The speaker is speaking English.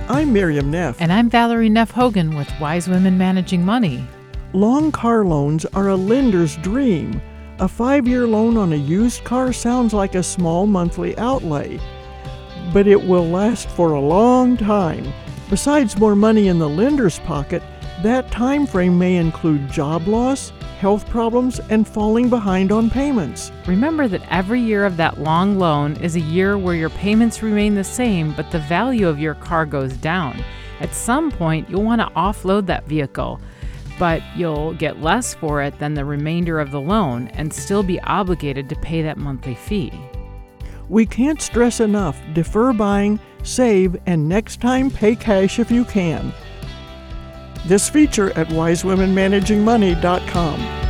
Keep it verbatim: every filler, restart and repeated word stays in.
I'm Miriam Neff. And I'm Valerie Neff Hogan with Wise Women Managing Money. Long car loans are a lender's dream. A five-year loan on a used car sounds like a small monthly outlay, but it will last for a long time. Besides more money in the lender's pocket, that time frame may include job loss, health problems, and falling behind on payments. Remember that every year of that long loan is a year where your payments remain the same, but the value of your car goes down. At some point, you'll want to offload that vehicle, but you'll get less for it than the remainder of the loan and still be obligated to pay that monthly fee. We can't stress enough, defer buying, save, and next time pay cash if you can. This feature at wise women managing money dot com.